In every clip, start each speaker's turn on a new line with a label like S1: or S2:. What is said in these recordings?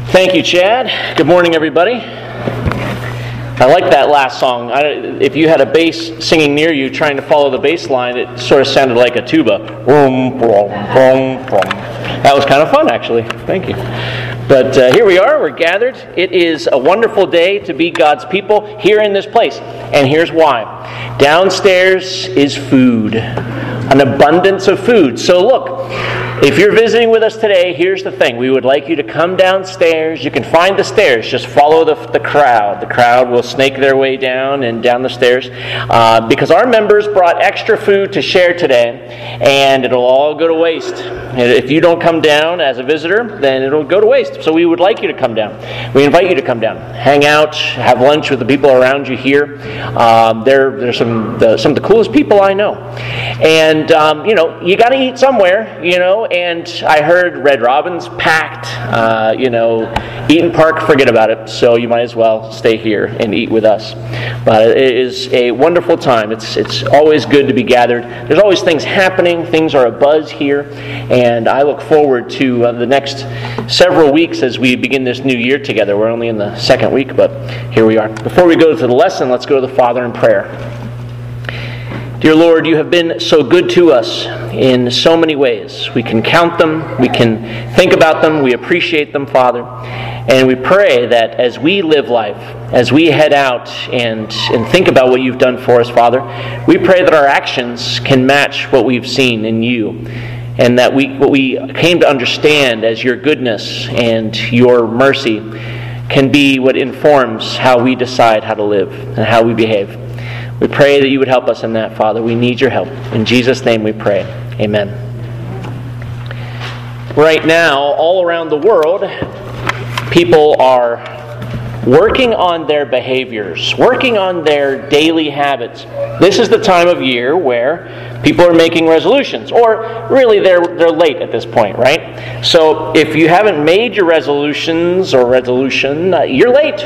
S1: Thank you, Chad. Good morning, everybody. I like that last song. If you had a bass singing near you trying to follow the bass line, it sort of sounded like a tuba. Boom, boom, boom, boom. That was kind of fun, actually. Thank you. But here we are. We're gathered. It is a wonderful day to be God's people here in this place. And here's why. Downstairs is food. An abundance of food. So look, if you're visiting with us today, here's the thing. We would like you to come downstairs. You can find the stairs. Just follow the crowd. The crowd will snake their way down and down the stairs. Because our members brought extra food to share today, and it'll all go to waste. If you don't come down as a visitor, then it'll go to waste. So we would like you to come down. We invite you to come down. Hang out, have lunch with the people around you here. They're some of the coolest people I know. And, you got to eat somewhere, and I heard Red Robin's packed, Eaton Park, forget about it, so you might as well stay here and eat with us. But it is a wonderful time. It's always good to be gathered. There's always things happening. Things are abuzz here, and I look forward to the next several weeks as we begin this new year together. We're only in the second week, but here we are. Before we go to the lesson, let's go to the Father in prayer. Dear Lord, you have been so good to us in so many ways. We can count them, we can think about them, we appreciate them, Father. And we pray that as we live life, as we head out and think about what you've done for us, Father, we pray that our actions can match what we've seen in you. And that what we came to understand as your goodness and your mercy can be what informs how we decide how to live and how we behave. We pray that you would help us in that, Father. We need your help. In Jesus' name we pray. Amen. Right now, all around the world, people are working on their behaviors, working on their daily habits. This is the time of year where people are making resolutions, or really they're late at this point, right? So if you haven't made your resolutions or resolution, you're late.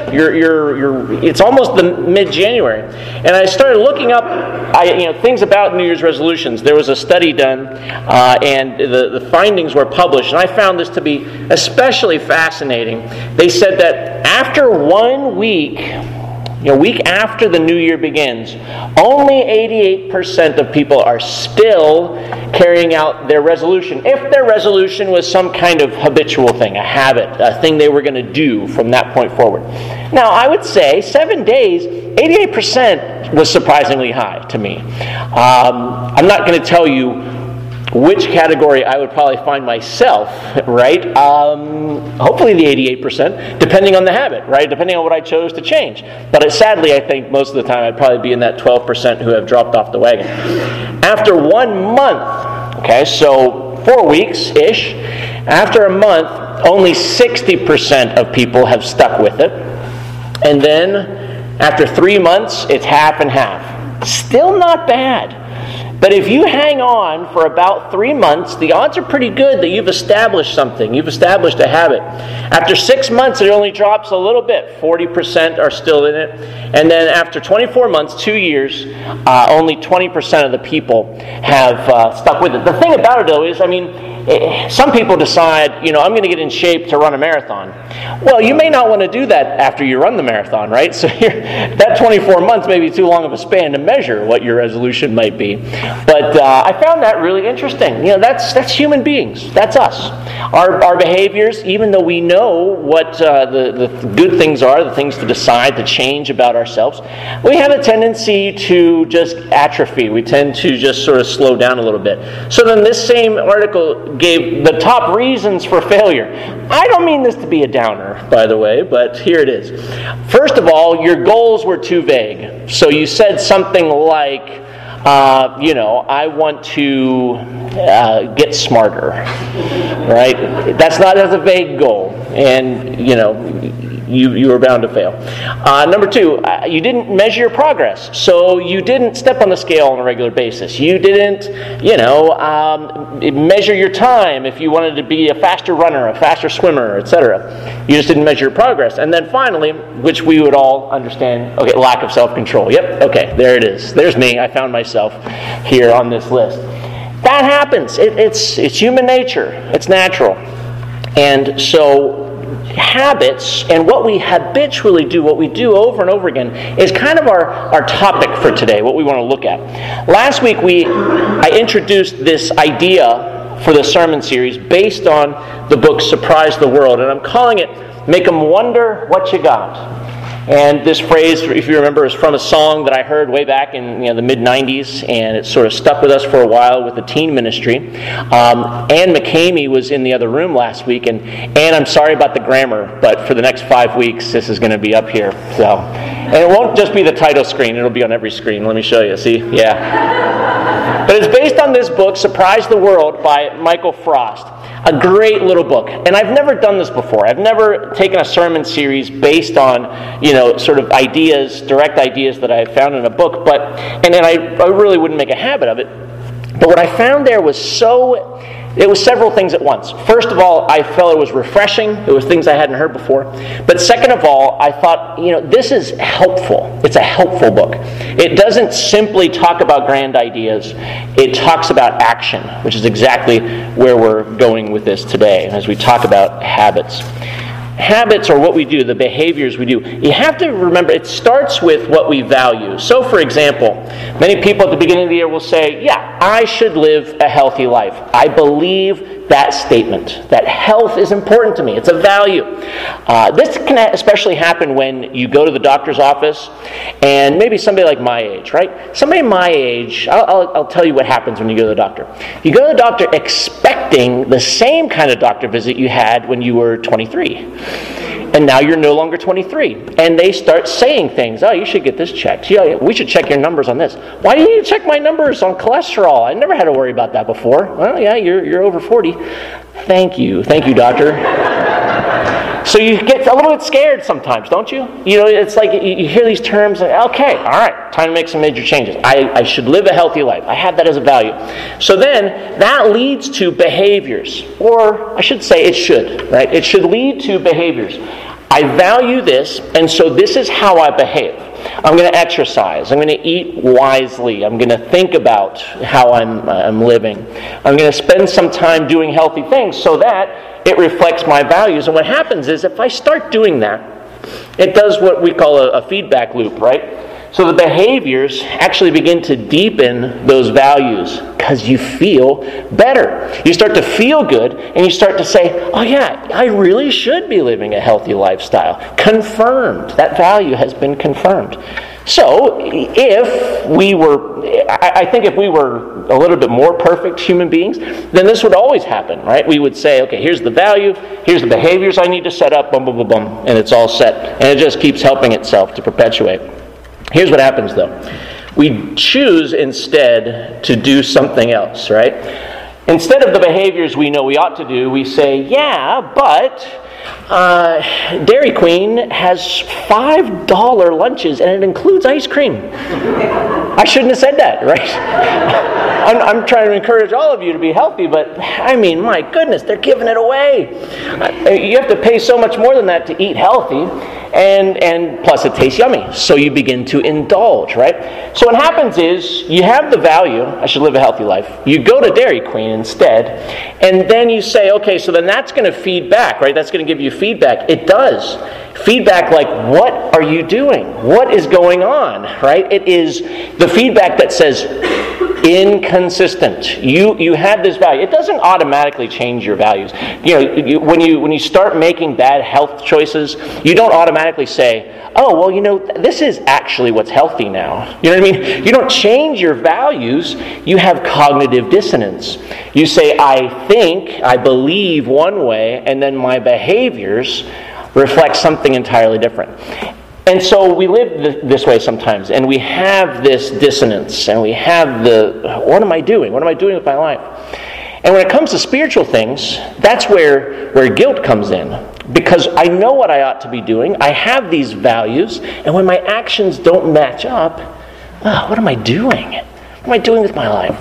S1: It's almost the mid-January, and I started looking up, things about New Year's resolutions. There was a study done, and the findings were published, and I found this to be especially fascinating. They said that after 1 week, week after the new year begins, only 88% of people are still carrying out their resolution. If their resolution was some kind of habitual thing, a habit, a thing they were going to do from that point forward. Now, I would say 7 days, 88% was surprisingly high to me. I'm not going to tell you which category I would probably find myself, right? Hopefully the 88%, depending on the habit, right? Depending on what I chose to change. But sadly, I think most of the time I'd probably be in that 12% who have dropped off the wagon. After 1 month, okay, so 4 weeks-ish, after a month, only 60% of people have stuck with it. And then, after 3 months, it's half and half. Still not bad. But if you hang on for about 3 months, the odds are pretty good that you've established something. You've established a habit. After 6 months, it only drops a little bit. 40% are still in it. And then after 24 months, 2 years, only 20% of the people have stuck with it. The thing about it, though, is, some people decide, I'm going to get in shape to run a marathon. Well, you may not want to do that after you run the marathon, right? So that 24 months may be too long of a span to measure what your resolution might be. But I found that really interesting. That's human beings. That's us. Our behaviors, even though we know what the good things are, the things to decide, to change about ourselves, we have a tendency to just atrophy. We tend to just sort of slow down a little bit. So then this same article gave the top reasons for failure. I don't mean this to be a downer, by the way, but here it is. First of all, your goals were too vague. So you said something like, I want to get smarter, right? That's not as a vague goal, and you were bound to fail. Number 2, you didn't measure your progress, so you didn't step on the scale on a regular basis. You didn't, measure your time if you wanted to be a faster runner, a faster swimmer, etc. You just didn't measure your progress. And then finally, which we would all understand, lack of self-control. Yep, okay, there it is. There's me. I found myself here on this list. That happens. It's human nature. It's natural. And so habits and what we habitually do, what we do over and over again, is kind of our topic for today, what we want to look at. Last week I introduced this idea for the sermon series based on the book Surprise the World, and I'm calling it Make 'em Wonder What You Got. And this phrase, if you remember, is from a song that I heard way back in the mid-'90s, and it sort of stuck with us for a while with the teen ministry. Ann McCamey was in the other room last week, and Ann, I'm sorry about the grammar, but for the next 5 weeks, this is going to be up here. So, and it won't just be the title screen, it'll be on every screen. Let me show you, see? Yeah. But it's based on this book, Surprise the World, by Michael Frost. A great little book. And I've never done this before. I've never taken a sermon series based on, sort of ideas, direct ideas that I found in a book. And then I really wouldn't make a habit of it. But what I found there was it was several things at once. First of all, I felt it was refreshing. It was things I hadn't heard before. But second of all, I thought, this is helpful. It's a helpful book. It doesn't simply talk about grand ideas. It talks about action, which is exactly where we're going with this today as we talk about habits. Habits are what we do, the behaviors we do. You have to remember, it starts with what we value. So, for example, many people at the beginning of the year will say, yeah, I should live a healthy life. I believe that statement, that health is important to me. It's a value. This can especially happen when you go to the doctor's office, and maybe somebody like my age, right? Somebody my age, I'll tell you what happens when you go to the doctor. You go to the doctor expecting the same kind of doctor visit you had when you were 23. And now you're no longer 23. And they start saying things. Oh, you should get this checked. Yeah, we should check your numbers on this. Why do you need to check my numbers on cholesterol? I never had to worry about that before. Well, yeah, you're over 40. Thank you, doctor. So you get a little bit scared sometimes, don't you? It's like you hear these terms, and okay, all right, time to make some major changes. I should live a healthy life. I have that as a value. So then that leads to behaviors, or I should say it should, right? It should lead to behaviors. I value this, and so this is how I behave. I'm going to exercise. I'm going to eat wisely. I'm going to think about how I'm living. I'm going to spend some time doing healthy things so that it reflects my values. And what happens is if I start doing that, it does what we call a feedback loop, right? So the behaviors actually begin to deepen those values because you feel better. You start to feel good, and you start to say, oh yeah, I really should be living a healthy lifestyle. Confirmed. That value has been confirmed. So if we were a little bit more perfect human beings, then this would always happen, right? We would say, okay, here's the value, here's the behaviors I need to set up, boom, boom, boom, boom, and it's all set. And it just keeps helping itself to perpetuate. Here's what happens, though. We choose instead to do something else, right? Instead of the behaviors we know we ought to do, we say, yeah, but Dairy Queen has $5 lunches, and it includes ice cream. I shouldn't have said that, right? I'm trying to encourage all of you to be healthy, but I mean, my goodness, they're giving it away. You have to pay so much more than that to eat healthy, and plus it tastes yummy. So you begin to indulge, right? So what happens is you have the value, I should live a healthy life. You go to Dairy Queen instead, and then you say, okay, so then that's going to feed back, right? That's going to give you feedback. It does. Feedback like, what are you doing? What is going on, right? It is the feedback that says, inconsistent. You have this value. It doesn't automatically change your values. When you start making bad health choices, you don't automatically say, oh, well, this is actually what's healthy now. You know what I mean? You don't change your values. You have cognitive dissonance. You say, I believe one way, and then my behaviors reflect something entirely different. And so we live this way sometimes, and we have this dissonance, and we have what am I doing? What am I doing with my life? And when it comes to spiritual things, that's where guilt comes in. Because I know what I ought to be doing, I have these values, and when my actions don't match up, what am I doing? What am I doing with my life?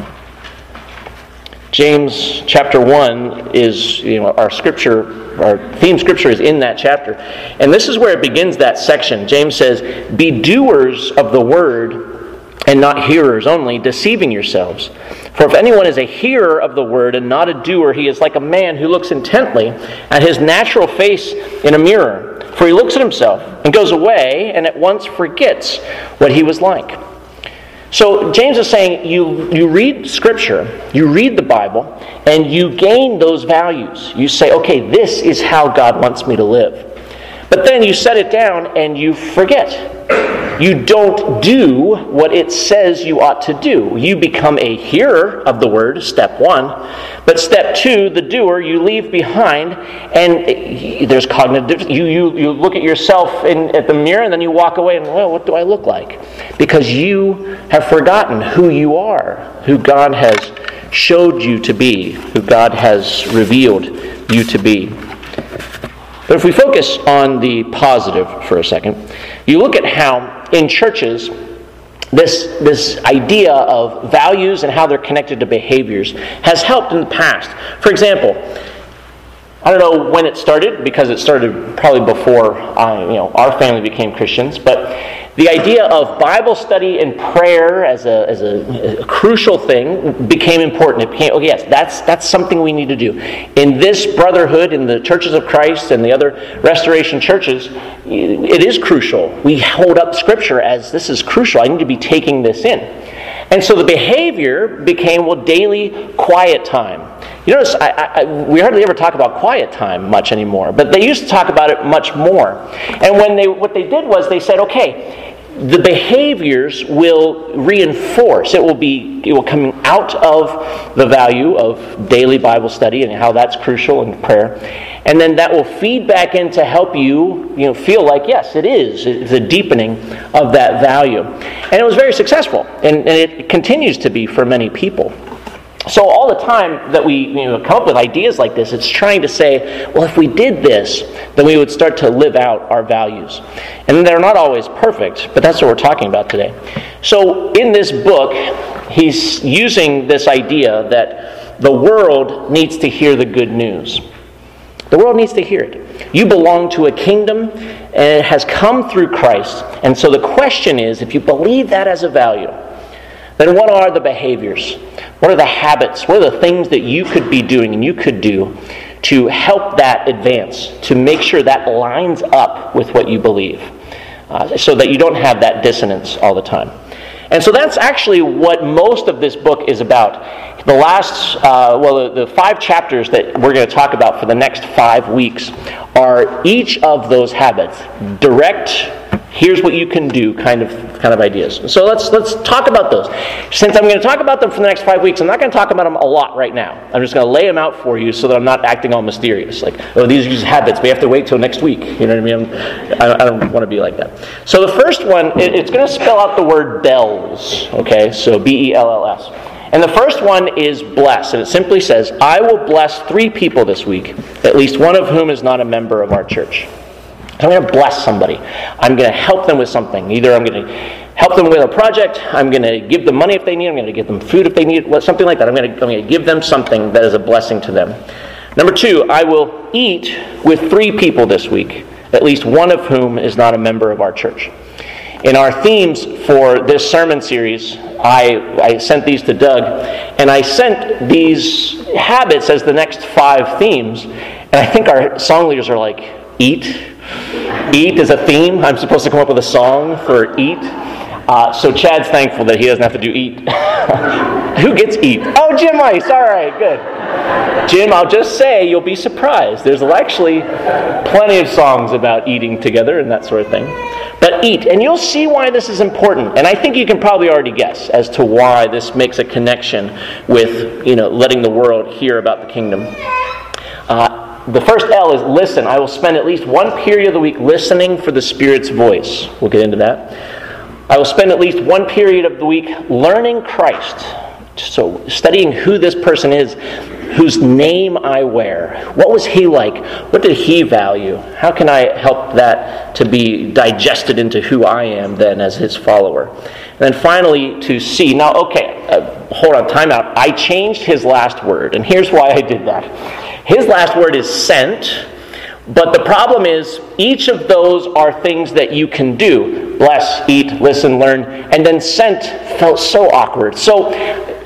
S1: James chapter 1 is, our scripture, our theme scripture is in that chapter. And this is where it begins that section. James says, "Be doers of the word and not hearers only, deceiving yourselves. For if anyone is a hearer of the word and not a doer, he is like a man who looks intently at his natural face in a mirror. For he looks at himself and goes away and at once forgets what he was like. So James is saying you read Scripture, you read the Bible, and you gain those values. You say, okay, this is how God wants me to live. But then you set it down and you forget. You don't do what it says you ought to do. You become a hearer of the word, step one. But step two, the doer, you leave behind, and there's cognitive. You look at yourself at the mirror, and then you walk away, and well, what do I look like? Because you have forgotten who you are, who God has showed you to be, who God has revealed you to be. But if we focus on the positive for a second, you look at how in churches this idea of values and how they're connected to behaviors has helped in the past. For example, I don't know when it started, because it started probably before our family became Christians, but the idea of Bible study and prayer as a crucial thing became important. It became, that's something we need to do. In this brotherhood, in the churches of Christ and the other restoration churches, it is crucial. We hold up Scripture as this is crucial. I need to be taking this in. And so the behavior became, daily quiet time. You notice, we hardly ever talk about quiet time much anymore, but they used to talk about it much more. And what they did was they said, okay, the behaviors will reinforce. It will come out of the value of daily Bible study and how that's crucial in prayer, and then that will feed back in to help you, feel like yes, it is. It's a deepening of that value, and it was very successful, and it continues to be for many people. So all the time that we come up with ideas like this, it's trying to say, well, if we did this, then we would start to live out our values. And they're not always perfect, but that's what we're talking about today. So in this book, he's using this idea that the world needs to hear the good news. The world needs to hear it. You belong to a kingdom, and it has come through Christ. And so the question is, if you believe that as a value, then what are the behaviors? What are the habits? What are the things that you could be doing and you could do to help that advance, to make sure that lines up with what you believe, so that you don't have that dissonance all the time? And so that's actually what most of this book is about. The last, the 5 chapters that we're going to talk about for the next 5 weeks are each of those habits. Direct, here's what you can do kind of ideas. So let's talk about those. Since I'm going to talk about them for the next 5 weeks, I'm not going to talk about them a lot right now. I'm just going to lay them out for you so that I'm not acting all mysterious. Like, these are just habits. We have to wait till next week. You know what I mean? I don't want to be like that. So the first one, it's going to spell out the word bells. Okay, so B-E-L-L-S. And the first one is bless. And it simply says, I will bless 3 people this week, at least one of whom is not a member of our church. I'm going to bless somebody. I'm going to help them with something. Either I'm going to help them with a project, I'm going to give them money if they need it, I'm going to give them food if they need it, something like that. I'm going to give them something that is a blessing to them. Number 2, I will eat with 3 people this week, at least one of whom is not a member of our church. In our themes for this sermon series, I sent these to Doug, and I sent these habits as the next 5 themes, and I think our song leaders are like, eat? Eat is a theme. I'm supposed to come up with a song for eat. So Chad's thankful that he doesn't have to do eat. Who gets eat? Oh, Jim Ice. All right, good. Jim, I'll just say you'll be surprised. There's actually plenty of songs about eating together and that sort of thing. But eat. And you'll see why this is important. And I think you can probably already guess as to why this makes a connection with, letting the world hear about the kingdom. The first L is listen. I will spend at least one period of the week listening for the Spirit's voice. We'll get into that. I will spend at least one period of the week learning Christ. So studying who this person is, whose name I wear. What was he like? What did he value? How can I help that to be digested into who I am then as his follower? And then finally to see. Now, hold on, time out. I changed his last word, and here's why I did that. His last word is sent, but the problem is each of those are things that you can do. Bless, eat, listen, learn, and then sent felt so awkward. So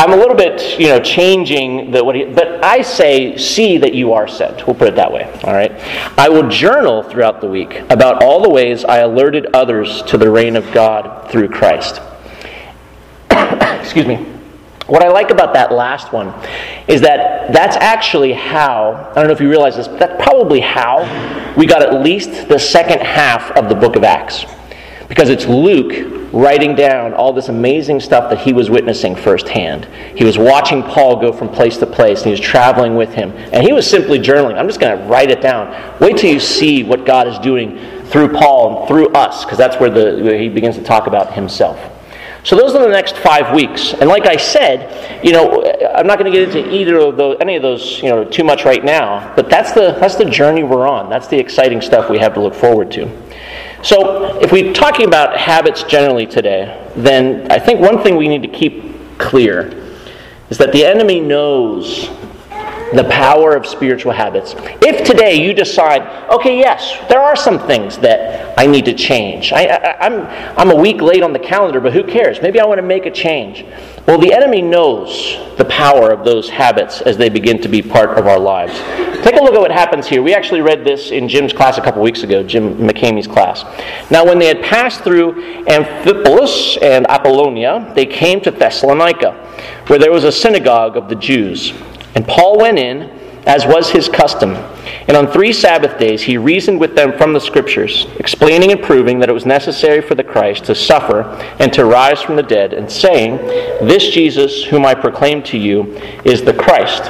S1: I'm a little bit, changing but I say, see that you are sent. We'll put it that way, all right? I will journal throughout the week about all the ways I alerted others to the reign of God through Christ. Excuse me. What I like about that last one is that that's actually how, I don't know if you realize this, but that's probably how we got at least the second half of the book of Acts. Because it's Luke writing down all this amazing stuff that he was witnessing firsthand. He was watching Paul go from place to place, and he was traveling with him. And he was simply journaling. I'm just going to write it down. Wait till you see what God is doing through Paul and through us, because that's where he begins to talk about himself. So those are the next 5 weeks. And like I said, I'm not going to get into any of those, too much right now. But that's the journey we're on. That's the exciting stuff we have to look forward to. So if we're talking about habits generally today, then I think one thing we need to keep clear is that the enemy knows the power of spiritual habits. If today you decide, okay, yes, there are some things that I need to change. I'm a week late on the calendar, but who cares? Maybe I want to make a change. Well, the enemy knows the power of those habits as they begin to be part of our lives. Take a look at what happens here. We actually read this in Jim's class a couple weeks ago, Jim McCamey's class. Now, when they had passed through Amphipolis and Apollonia, they came to Thessalonica, where there was a synagogue of the Jews. And Paul went in, as was his custom. And on 3 Sabbath days he reasoned with them from the Scriptures, explaining and proving that it was necessary for the Christ to suffer and to rise from the dead, and saying, "This Jesus, whom I proclaim to you, is the Christ."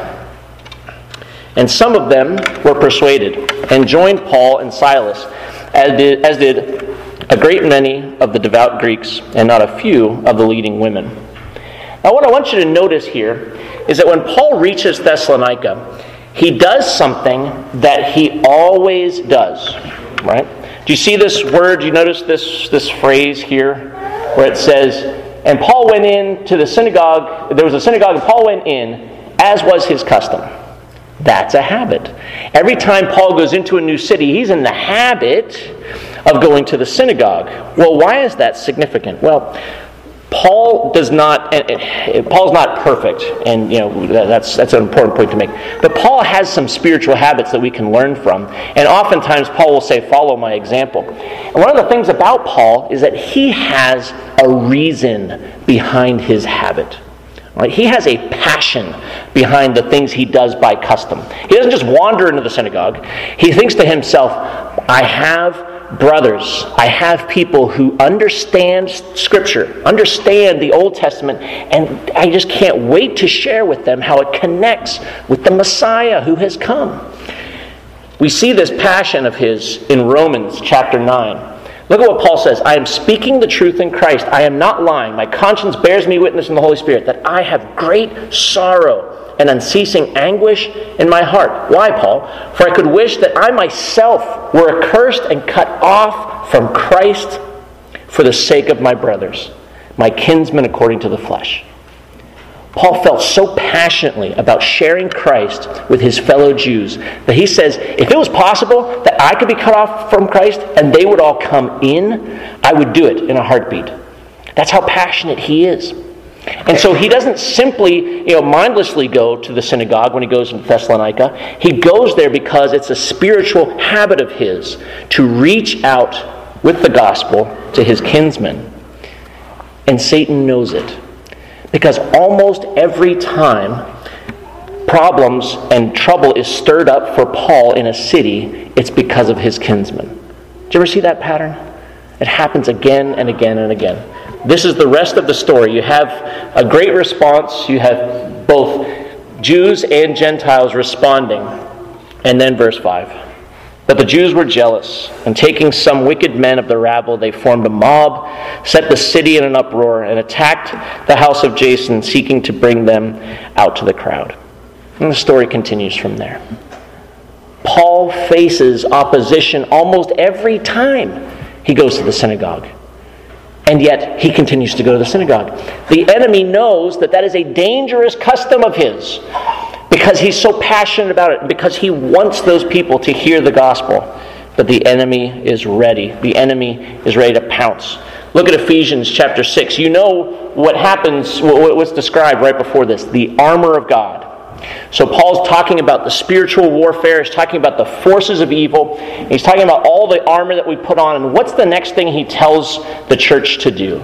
S1: And some of them were persuaded, and joined Paul and Silas, as did a great many of the devout Greeks, and not a few of the leading women. Now what I want you to notice here is that when Paul reaches Thessalonica, he does something that he always does, right? Do you see this word? Do you notice this phrase here where it says, and Paul went in to the synagogue, there was a synagogue, and Paul went in, as was his custom. That's a habit. Every time Paul goes into a new city, he's in the habit of going to the synagogue. Well, why is that significant? Well, Paul's not perfect, and that's an important point to make. But Paul has some spiritual habits that we can learn from, and oftentimes Paul will say, "Follow my example." And one of the things about Paul is that he has a reason behind his habit. Right? He has a passion behind the things he does by custom. He doesn't just wander into the synagogue. He thinks to himself, "I have brothers, I have people who understand Scripture, understand the Old Testament, and I just can't wait to share with them how it connects with the Messiah who has come." We see this passion of his in Romans chapter 9. Look at what Paul says. "I am speaking the truth in Christ. I am not lying. My conscience bears me witness in the Holy Spirit that I have great sorrow and unceasing anguish in my heart." Why, Paul? "For I could wish that I myself were accursed and cut off from Christ for the sake of my brothers, my kinsmen according to the flesh." Paul felt so passionately about sharing Christ with his fellow Jews that he says, if it was possible that I could be cut off from Christ and they would all come in, I would do it in a heartbeat. That's how passionate he is. And so he doesn't simply, mindlessly go to the synagogue when he goes into Thessalonica. He goes there because it's a spiritual habit of his to reach out with the gospel to his kinsmen. And Satan knows it. Because almost every time problems and trouble is stirred up for Paul in a city, it's because of his kinsmen. Did you ever see that pattern? It happens again and again and again. This is the rest of the story. You have a great response. You have both Jews and Gentiles responding. And then verse 5. "But the Jews were jealous, and taking some wicked men of the rabble, they formed a mob, set the city in an uproar, and attacked the house of Jason, seeking to bring them out to the crowd." And the story continues from there. Paul faces opposition almost every time he goes to the synagogue. And yet, he continues to go to the synagogue. The enemy knows that that is a dangerous custom of his, because he's so passionate about it, because he wants those people to hear the gospel. But the enemy is ready. The enemy is ready to pounce. Look at Ephesians chapter 6. You know what happens, what's described right before this, the armor of God. So Paul's talking about the spiritual warfare. He's talking about the forces of evil. He's talking about all the armor that we put on. And what's the next thing he tells the church to do?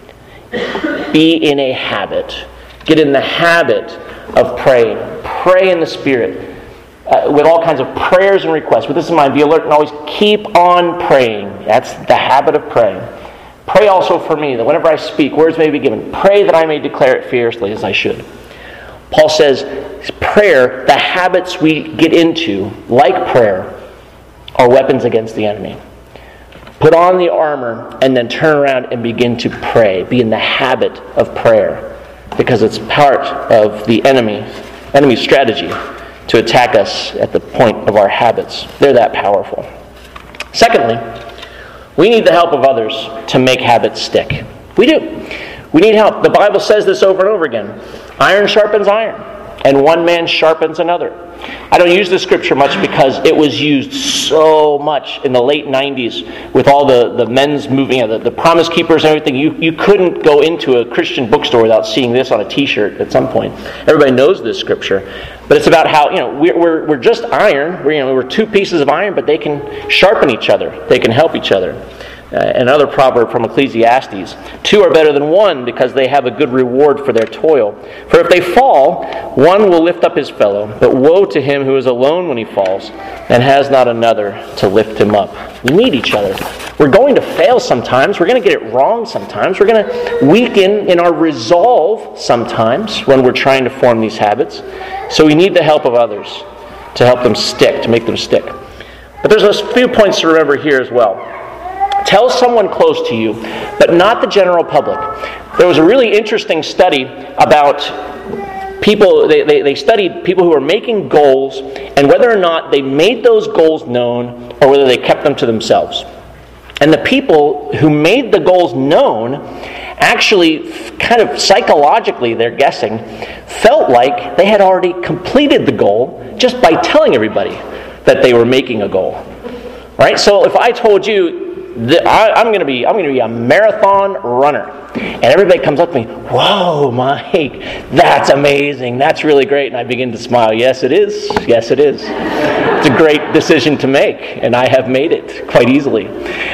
S1: Be in a habit. Get in the habit of praying. Pray in the Spirit. With all kinds of prayers and requests. With this in mind, be alert and always keep on praying. That's the habit of praying. Pray also for me, that whenever I speak, words may be given. Pray that I may declare it fiercely as I should. Paul says, prayer, the habits we get into, like prayer, are weapons against the enemy. Put on the armor and then turn around and begin to pray. Be in the habit of prayer, because it's part of the enemy's strategy to attack us at the point of our habits. They're that powerful. Secondly, we need the help of others to make habits stick. We do. We need help. The Bible says this over and over again. Iron sharpens iron, and one man sharpens another. I don't use this scripture much because it was used so much in the late 90s with all the men's moving, the Promise Keepers and everything. You couldn't go into a Christian bookstore without seeing this on a t-shirt at some point. Everybody knows this scripture. But it's about how, we're just iron. We're two pieces of iron, but they can sharpen each other. They can help each other. Another proverb from Ecclesiastes. Two are better than one because they have a good reward for their toil. For if they fall, one will lift up his fellow. But woe to him who is alone when he falls and has not another to lift him up. We need each other. We're going to fail sometimes. We're going to get it wrong sometimes. We're going to weaken in our resolve sometimes when we're trying to form these habits. So we need the help of others to help them stick, to make them stick. But there's a few points to remember here as well. Tell someone close to you, but not the general public. There was a really interesting study about people. They studied people who were making goals and whether or not they made those goals known or whether they kept them to themselves. And the people who made the goals known actually, kind of psychologically, they're guessing, felt like they had already completed the goal just by telling everybody that they were making a goal. Right? So if I told you, I'm going to be a marathon runner. And everybody comes up to me, whoa, Mike, that's amazing. That's really great. And I begin to smile. Yes, it is. Yes, it is. It's a great decision to make. And I have made it quite easily.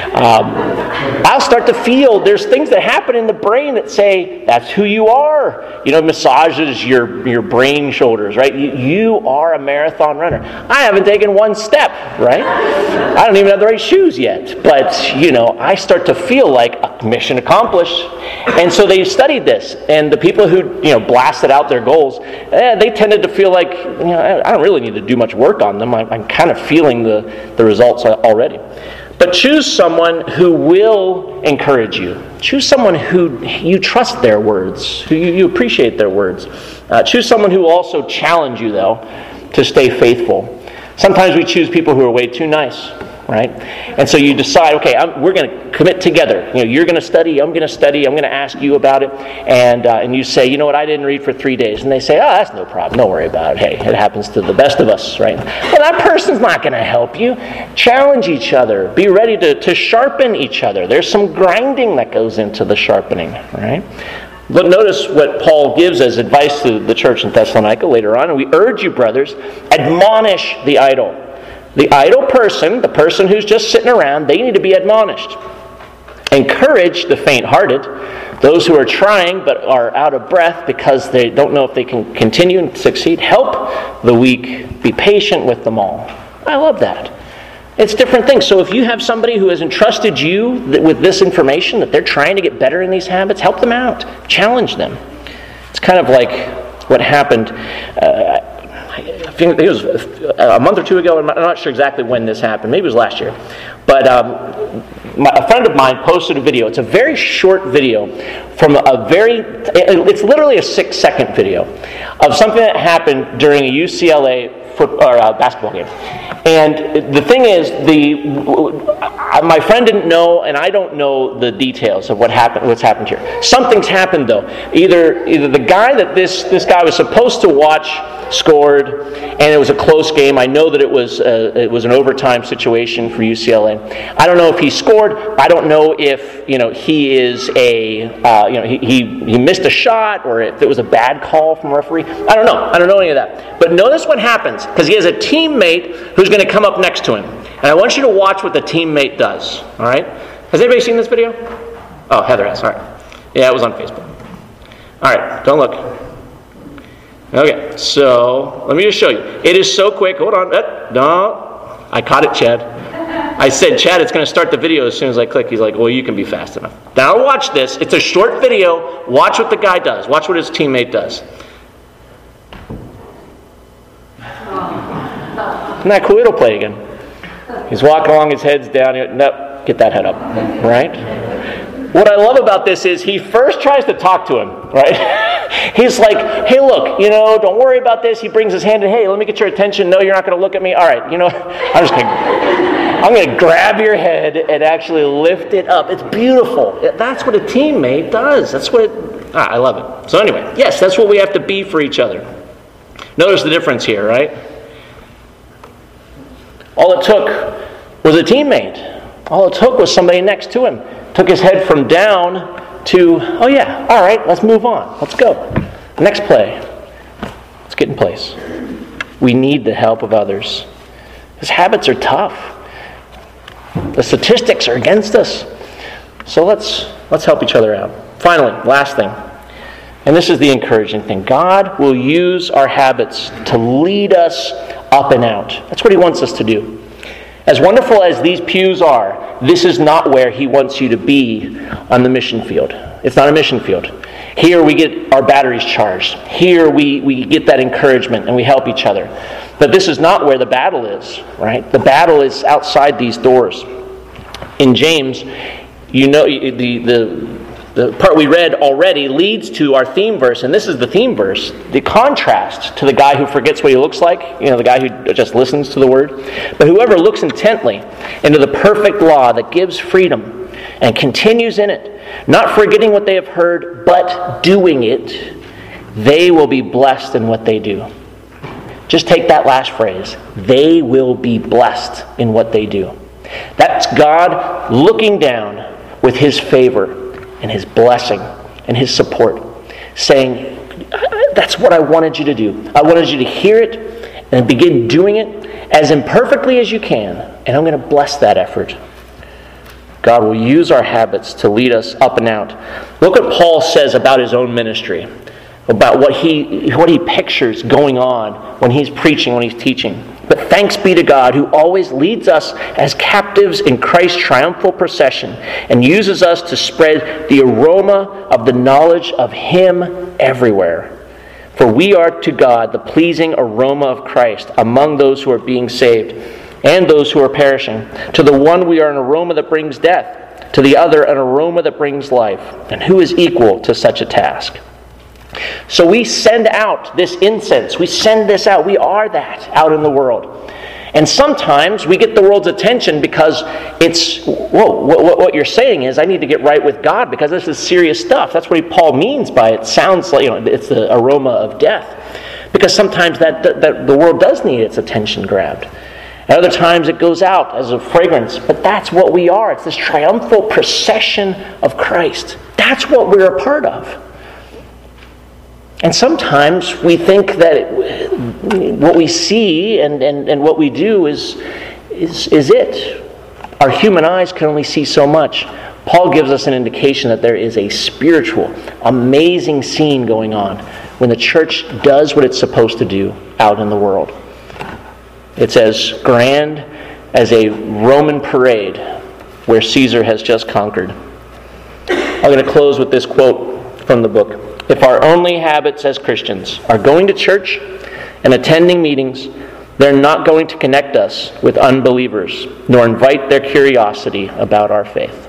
S1: I'll start to feel there's things that happen in the brain that say, that's who you are. Massages your brain shoulders, right? You are a marathon runner. I haven't taken one step, right? I don't even have the right shoes yet. But, I start to feel like a mission accomplished. And so they studied this, and the people who blasted out their goals, they tended to feel like I don't really need to do much work on them. I'm kind of feeling the results already. But choose someone who will encourage you. Choose someone who you trust their words, who you appreciate their words. Choose someone who will also challenge you, though, to stay faithful. Sometimes we choose people who are way too nice. Right? And so you decide, okay, we're going to commit together. You're going to study, I'm going to study, I'm going to ask you about it. And you say, you know what, I didn't read for 3 days. And they say, oh, that's no problem. Don't worry about it. Hey, it happens to the best of us, right? Well, that person's not going to help you. Challenge each other. Be ready to sharpen each other. There's some grinding that goes into the sharpening, right? But notice what Paul gives as advice to the church in Thessalonica later on. And we urge you, brothers, admonish the idle. The idle person, the person who's just sitting around, they need to be admonished. Encourage the faint-hearted, those who are trying but are out of breath because they don't know if they can continue and succeed. Help the weak. Be patient with them all. I love that. It's different things. So if you have somebody who has entrusted you with this information, that they're trying to get better in these habits, help them out. Challenge them. It's kind of like what happened... I think it was a month or two ago. I'm not sure exactly when this happened. Maybe it was last year. But a friend of mine posted a video. It's a very short video from it's literally a 6-second video of something that happened during a UCLA basketball game. And the thing is, my friend didn't know, and I don't know the details of what's happened here. Something's happened though. Either the guy that this guy was supposed to watch scored, and it was a close game. I know that it was an overtime situation for UCLA. I don't know if he scored. I don't know if he is he missed a shot, or if it was a bad call from a referee. I don't know. I don't know any of that. But notice what happens, because he has a teammate who's going to come up next to him, and I want you to watch what the teammate does. All right? Has anybody seen this video? Oh, Heather has. All right. Yeah, it was on Facebook. All right. Don't look. Okay, so let me just show you. It is so quick. Hold on. No, I caught it, Chad. I said, Chad, it's going to start the video as soon as I click. He's like, well, you can be fast enough. Now watch this. It's a short video. Watch what the guy does. Watch what his teammate does. Isn't that cool? It'll play again. He's walking along, his head's down. Nope, get that head up. Right? What I love about this is he first tries to talk to him, right? He's like, hey, look, don't worry about this. He brings his hand in, hey, let me get your attention. No, you're not going to look at me. All right, I'm going to grab your head and actually lift it up. It's beautiful. That's what a teammate does. That's what I love it. So anyway, yes, that's what we have to be for each other. Notice the difference here, right? All it took was a teammate. All it took was somebody next to him. Took his head from down to, oh yeah, all right, let's move on. Let's go. Next play. Let's get in place. We need the help of others. His habits are tough. The statistics are against us. So let's help each other out. Finally, last thing. And this is the encouraging thing. God will use our habits to lead us up and out. That's what He wants us to do. As wonderful as these pews are, this is not where He wants you to be on the mission field. It's not a mission field. Here we get our batteries charged. Here we get that encouragement and we help each other. But this is not where the battle is, right? The battle is outside these doors. In James, the part we read already leads to our theme verse, and this is the theme verse, the contrast to the guy who forgets what he looks like, the guy who just listens to the word. But whoever looks intently into the perfect law that gives freedom and continues in it, not forgetting what they have heard, but doing it, they will be blessed in what they do. Just take that last phrase. They will be blessed in what they do. That's God looking down with His favor and His blessing and His support, saying, that's what I wanted you to do. I wanted you to hear it and begin doing it as imperfectly as you can, and I'm going to bless that effort. God will use our habits to lead us up and out. Look what Paul says about his own ministry, about what he pictures going on when he's preaching, when he's teaching. But thanks be to God who always leads us as captives in Christ's triumphal procession and uses us to spread the aroma of the knowledge of Him everywhere. For we are to God the pleasing aroma of Christ among those who are being saved and those who are perishing. To the one we are an aroma that brings death, to the other an aroma that brings life. And who is equal to such a task? So we send out this incense. We send this out. We are that out in the world. And sometimes we get the world's attention because it's, what you're saying is I need to get right with God because this is serious stuff. That's what Paul means by it. Sounds like, it's the aroma of death. Because sometimes that the world does need its attention grabbed. At other times it goes out as a fragrance. But that's what we are. It's this triumphal procession of Christ. That's what we're a part of. And sometimes we think that what we see and what we do is it. Our human eyes can only see so much. Paul gives us an indication that there is a spiritual, amazing scene going on when the church does what it's supposed to do out in the world. It's as grand as a Roman parade where Caesar has just conquered. I'm going to close with this quote from the book. If our only habits as Christians are going to church and attending meetings, they're not going to connect us with unbelievers, nor invite their curiosity about our faith.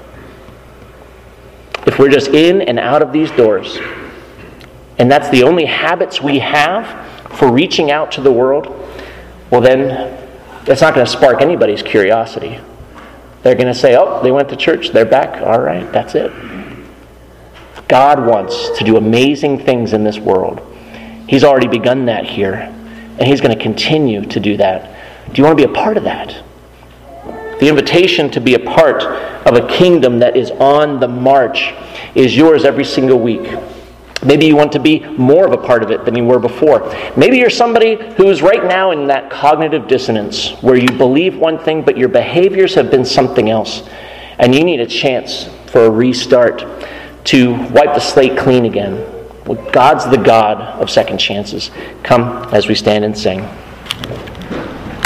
S1: If we're just in and out of these doors, and that's the only habits we have for reaching out to the world, well then, That's not going to spark anybody's curiosity. They're going to say, oh, they went to church, they're back, all right, that's it. God wants to do amazing things in this world. He's already begun that here, and He's going to continue to do that. Do you want to be a part of that? The invitation to be a part of a kingdom that is on the march is yours every single week. Maybe you want to be more of a part of it than you were before. Maybe you're somebody who's right now in that cognitive dissonance where you believe one thing but your behaviors have been something else. And you need a chance for a restart to wipe the slate clean again. Well, God's the God of second chances. Come as we stand and sing.